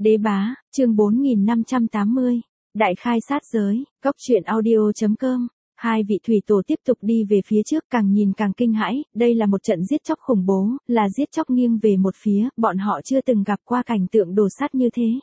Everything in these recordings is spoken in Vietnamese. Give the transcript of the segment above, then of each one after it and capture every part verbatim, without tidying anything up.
Đế bá, chương bốn nghìn năm trăm tám mươi. Đại khai sát giới, góc truyện audio.com. Hai vị thủy tổ tiếp tục đi về phía trước, càng nhìn càng kinh hãi, đây là một trận giết chóc khủng bố, là giết chóc nghiêng về một phía, bọn họ chưa từng gặp qua cảnh tượng đồ sát như thế.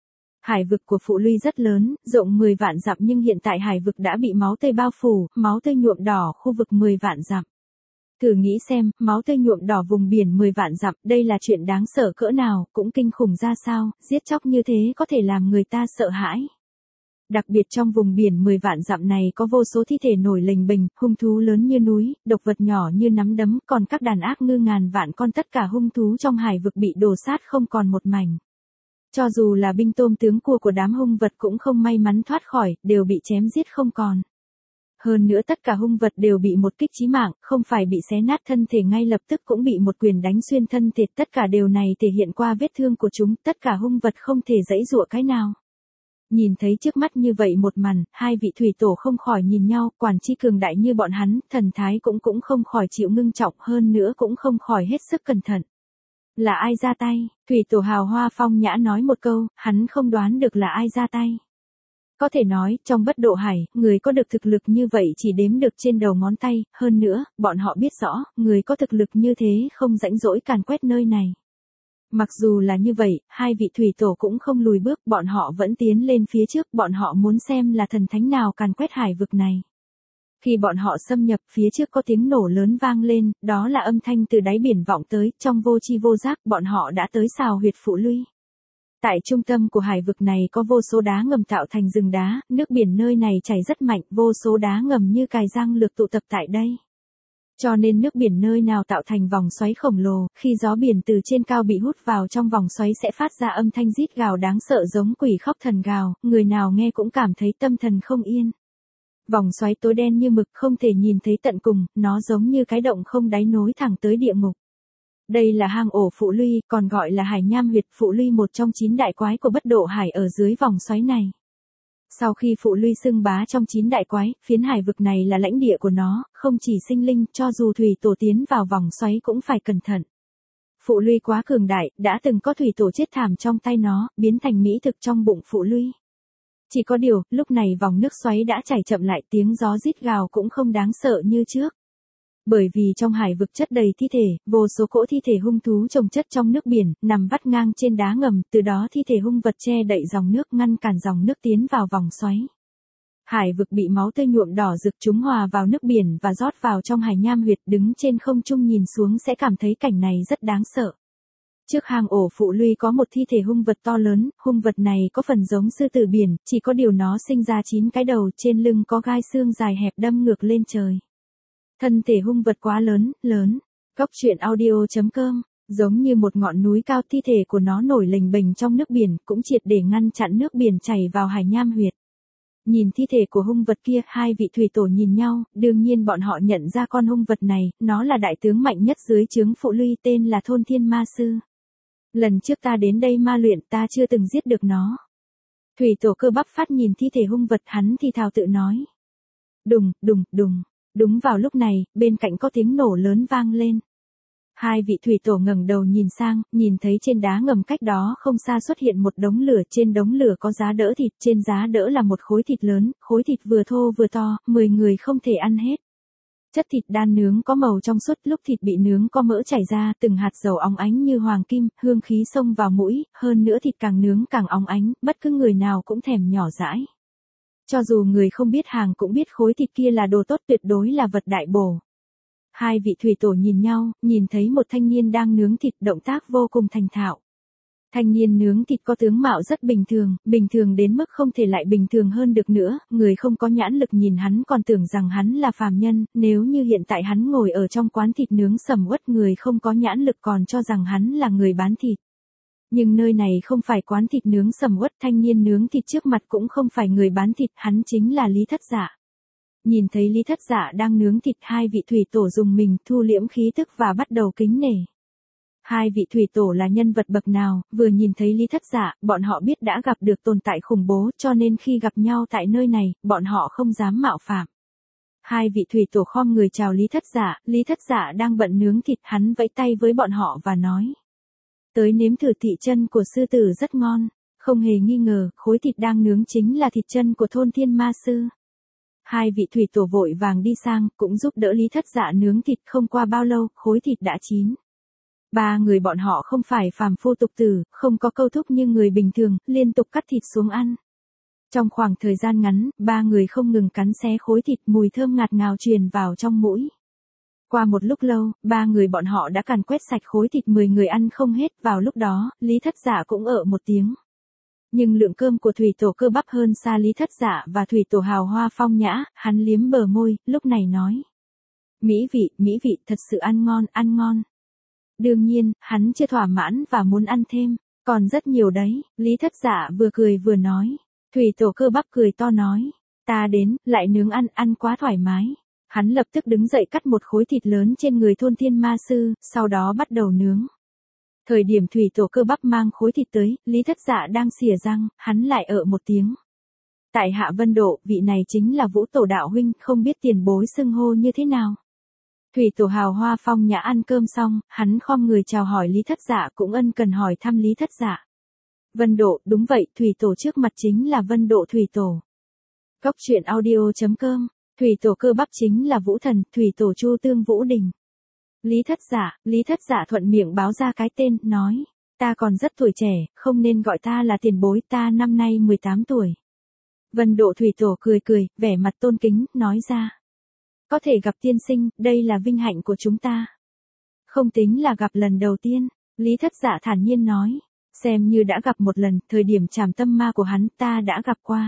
Hải vực của Phụ Luy rất lớn, rộng mười vạn dặm, nhưng hiện tại hải vực đã bị máu tươi bao phủ, máu tươi nhuộm đỏ khu vực mười vạn dặm. Thử nghĩ xem, máu tươi nhuộm đỏ vùng biển mười vạn dặm, đây là chuyện đáng sợ cỡ nào, cũng kinh khủng ra sao, giết chóc như thế có thể làm người ta sợ hãi. Đặc biệt trong vùng biển mười vạn dặm này có vô số thi thể nổi lềnh bềnh, hung thú lớn như núi, độc vật nhỏ như nắm đấm, còn các đàn ác ngư ngàn vạn con, tất cả hung thú trong hải vực bị đổ sát không còn một mảnh. Cho dù là binh tôm tướng cua của đám hung vật cũng không may mắn thoát khỏi, đều bị chém giết không còn. Hơn nữa tất cả hung vật đều bị một kích chí mạng, không phải bị xé nát thân thể ngay lập tức cũng bị một quyền đánh xuyên thân thể, tất cả điều này thể hiện qua vết thương của chúng, tất cả hung vật không thể giãy giụa cái nào. Nhìn thấy trước mắt như vậy một màn, hai vị thủy tổ không khỏi nhìn nhau, quản chi cường đại như bọn hắn, thần thái cũng cũng không khỏi chịu ngưng trọng, hơn nữa cũng không khỏi hết sức cẩn thận. Là ai ra tay? Thủy tổ Hào Hoa phong nhã nói một câu, hắn không đoán được là ai ra tay. Có thể nói, trong Bất Độ Hải, người có được thực lực như vậy chỉ đếm được trên đầu ngón tay, hơn nữa, bọn họ biết rõ, người có thực lực như thế không rãnh rỗi càn quét nơi này. Mặc dù là như vậy, hai vị thủy tổ cũng không lùi bước, bọn họ vẫn tiến lên phía trước, bọn họ muốn xem là thần thánh nào càn quét hải vực này. Khi bọn họ xâm nhập, phía trước có tiếng nổ lớn vang lên, đó là âm thanh từ đáy biển vọng tới, trong vô tri vô giác, bọn họ đã tới xào huyệt Phụ Luy. Tại trung tâm của hải vực này có vô số đá ngầm tạo thành rừng đá, nước biển nơi này chảy rất mạnh, vô số đá ngầm như cài răng lược tụ tập tại đây. Cho nên nước biển nơi nào tạo thành vòng xoáy khổng lồ, khi gió biển từ trên cao bị hút vào trong vòng xoáy sẽ phát ra âm thanh rít gào đáng sợ giống quỷ khóc thần gào, người nào nghe cũng cảm thấy tâm thần không yên. Vòng xoáy tối đen như mực không thể nhìn thấy tận cùng, nó giống như cái động không đáy nối thẳng tới địa ngục. Đây là hang ổ Phụ Luy, còn gọi là Hải Nham huyệt. Phụ Luy một trong chín đại quái của Bất Độ Hải ở dưới vòng xoáy này. Sau khi Phụ Luy xưng bá trong chín đại quái, phiến hải vực này là lãnh địa của nó, không chỉ sinh linh, cho dù thủy tổ tiến vào vòng xoáy cũng phải cẩn thận. Phụ Luy quá cường đại, đã từng có thủy tổ chết thảm trong tay nó, biến thành mỹ thực trong bụng Phụ Luy. Chỉ có điều, lúc này vòng nước xoáy đã chảy chậm lại, tiếng gió rít gào cũng không đáng sợ như trước. Bởi vì trong hải vực chất đầy thi thể, vô số cỗ thi thể hung thú chồng chất trong nước biển, nằm vắt ngang trên đá ngầm, từ đó thi thể hung vật che đậy dòng nước, ngăn cản dòng nước tiến vào vòng xoáy. Hải vực bị máu tươi nhuộm đỏ rực, chúng hòa vào nước biển và rót vào trong Hải Nham huyệt, đứng trên không trung nhìn xuống sẽ cảm thấy cảnh này rất đáng sợ. Trước hang ổ Phụ Luy có một thi thể hung vật to lớn, hung vật này có phần giống sư tử biển, chỉ có điều nó sinh ra chín cái đầu, trên lưng có gai xương dài hẹp đâm ngược lên trời. Thân thể hung vật quá lớn, lớn. Góc truyện audio.com. Giống như một ngọn núi cao, thi thể của nó nổi lềnh bềnh trong nước biển, cũng triệt để ngăn chặn nước biển chảy vào Hải Nham huyệt. Nhìn thi thể của hung vật kia, hai vị thủy tổ nhìn nhau, đương nhiên bọn họ nhận ra con hung vật này, nó là đại tướng mạnh nhất dưới trướng Phụ Luy, tên là Thôn Thiên Ma Sư. Lần trước ta đến đây ma luyện, ta chưa từng giết được nó. Thủy tổ Cơ Bắp Phát nhìn thi thể hung vật, hắn thì thào tự nói. Đùng, đùng, đùng. Đúng vào lúc này, bên cạnh có tiếng nổ lớn vang lên. Hai vị thủy tổ ngẩng đầu nhìn sang, nhìn thấy trên đá ngầm cách đó không xa xuất hiện một đống lửa, trên đống lửa có giá đỡ thịt, trên giá đỡ là một khối thịt lớn, khối thịt vừa thô vừa to, mười người không thể ăn hết. Chất thịt đan nướng có màu trong suốt, lúc thịt bị nướng có mỡ chảy ra, từng hạt dầu óng ánh như hoàng kim, hương khí xông vào mũi, hơn nữa thịt càng nướng càng óng ánh, bất cứ người nào cũng thèm nhỏ dãi. Cho dù người không biết hàng cũng biết khối thịt kia là đồ tốt, tuyệt đối là vật đại bổ. Hai vị thủy tổ nhìn nhau, nhìn thấy một thanh niên đang nướng thịt, động tác vô cùng thành thạo. Thanh niên nướng thịt có tướng mạo rất bình thường, bình thường đến mức không thể lại bình thường hơn được nữa, người không có nhãn lực nhìn hắn còn tưởng rằng hắn là phàm nhân, nếu như hiện tại hắn ngồi ở trong quán thịt nướng sầm uất, người không có nhãn lực còn cho rằng hắn là người bán thịt. Nhưng nơi này không phải quán thịt nướng sầm uất, thanh niên nướng thịt trước mặt cũng không phải người bán thịt, hắn chính là Lý Thất Dạ. Nhìn thấy Lý Thất Dạ đang nướng thịt, hai vị thủy tổ dùng mình, thu liễm khí tức và bắt đầu kính nể. Hai vị thủy tổ là nhân vật bậc nào, vừa nhìn thấy Lý Thất Dạ, bọn họ biết đã gặp được tồn tại khủng bố, cho nên khi gặp nhau tại nơi này, bọn họ không dám mạo phạm. Hai vị thủy tổ khom người chào Lý Thất Dạ, Lý Thất Dạ đang bận nướng thịt, hắn vẫy tay với bọn họ và nói. Tới nếm thử thị chân của sư tử rất ngon. Không hề nghi ngờ, khối thịt đang nướng chính là thịt chân của thôn Thiên Ma Sư. Hai vị thủy tổ vội vàng đi sang, cũng giúp đỡ Lý Thất Dạ nướng thịt, không qua bao lâu, khối thịt đã chín. Ba người bọn họ không phải phàm phu tục tử, không có câu thúc như người bình thường, liên tục cắt thịt xuống ăn. Trong khoảng thời gian ngắn, ba người không ngừng cắn xé khối thịt, mùi thơm ngạt ngào truyền vào trong mũi. Qua một lúc lâu, ba người bọn họ đã càn quét sạch khối thịt, mười người ăn không hết. Vào lúc đó, Lý Thất Dạ cũng ở một tiếng. Nhưng lượng cơm của thủy tổ Cơ Bắp hơn xa Lý Thất Dạ và thủy tổ Hào Hoa phong nhã, hắn liếm bờ môi, lúc này nói. Mỹ vị, mỹ vị, thật sự ăn ngon, ăn ngon. Đương nhiên, hắn chưa thỏa mãn và muốn ăn thêm, còn rất nhiều đấy. Lý Thất Dạ vừa cười vừa nói. Thủy tổ Cơ Bắp cười to nói. Ta đến, lại nướng ăn, ăn quá thoải mái. Hắn lập tức đứng dậy cắt một khối thịt lớn trên người thôn Thiên Ma Sư, sau đó bắt đầu nướng. Thời điểm thủy tổ Cơ Bắp mang khối thịt tới, Lý Thất Dạ đang xỉa răng, hắn lại ở một tiếng. Tại hạ Vân Độ, vị này chính là Vũ Tổ đạo huynh, không biết tiền bối xưng hô như thế nào. Thủy tổ Hào Hoa phong nhã ăn cơm xong, hắn khom người chào hỏi Lý Thất Dạ, cũng ân cần hỏi thăm Lý Thất Dạ. Vân Độ, đúng vậy, thủy tổ trước mặt chính là Vân Độ thủy tổ. Cốc truyện audio chấm com, thủy tổ Cơ Bắp chính là Vũ Thần, thủy tổ Chu Tương Vũ Đình. Lý Thất Dạ, Lý Thất Dạ thuận miệng báo ra cái tên, nói. Ta còn rất tuổi trẻ, không nên gọi ta là tiền bối, ta năm nay mười tám tuổi. Vân Độ thủy tổ cười cười, vẻ mặt tôn kính, nói ra. Có thể gặp tiên sinh, đây là vinh hạnh của chúng ta. Không tính là gặp lần đầu tiên, Lý Thất Dạ thản nhiên nói. Xem như đã gặp một lần, thời điểm trảm tâm ma của hắn ta đã gặp qua.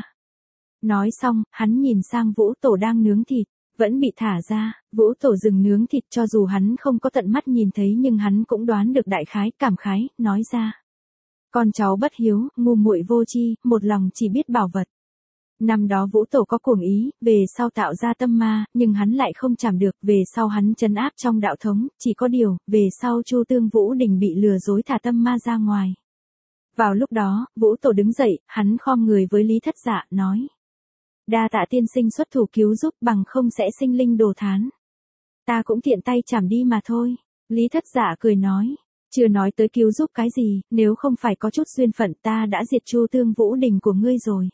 Nói xong, hắn nhìn sang Vũ Tổ đang nướng thịt, vẫn bị thả ra. Vũ Tổ dừng nướng thịt, cho dù hắn không có tận mắt nhìn thấy nhưng hắn cũng đoán được đại khái, cảm khái, nói ra. Con cháu bất hiếu, ngu muội vô tri, một lòng chỉ biết bảo vật. Năm đó Vũ Tổ có cuồng ý, về sau tạo ra tâm ma, nhưng hắn lại không chảm được, về sau hắn trấn áp trong đạo thống, chỉ có điều, về sau Chu Tương Vũ Đình bị lừa dối thả tâm ma ra ngoài. Vào lúc đó, Vũ Tổ đứng dậy, hắn khom người với Lý Thất Dạ, nói. Đa tạ tiên sinh xuất thủ cứu giúp, bằng không sẽ sinh linh đồ thán. Ta cũng tiện tay chảm đi mà thôi. Lý Thất Dạ cười nói. Chưa nói tới cứu giúp cái gì, nếu không phải có chút duyên phận ta đã diệt Chu Tương Vũ Đình của ngươi rồi.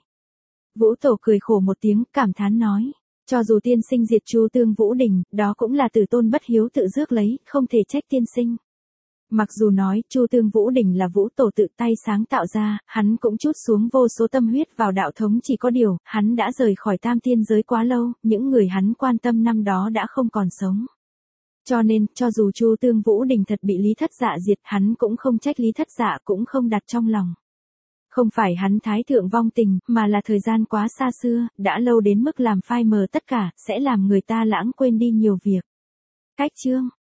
Vũ Tổ cười khổ một tiếng, cảm thán nói. Cho dù tiên sinh diệt Chu Tương Vũ Đình, đó cũng là tử tôn bất hiếu tự rước lấy, không thể trách tiên sinh. Mặc dù nói Chu Tương Vũ Đình là Vũ Tổ tự tay sáng tạo ra, hắn cũng trút xuống vô số tâm huyết vào đạo thống, chỉ có điều, hắn đã rời khỏi tam tiên giới quá lâu, những người hắn quan tâm năm đó đã không còn sống. Cho nên, cho dù Chu Tương Vũ Đình thật bị Lý Thất Dạ diệt, hắn cũng không trách Lý Thất Dạ, cũng không đặt trong lòng. Không phải hắn thái thượng vong tình, mà là thời gian quá xa xưa, đã lâu đến mức làm phai mờ tất cả, sẽ làm người ta lãng quên đi nhiều việc. Cách chương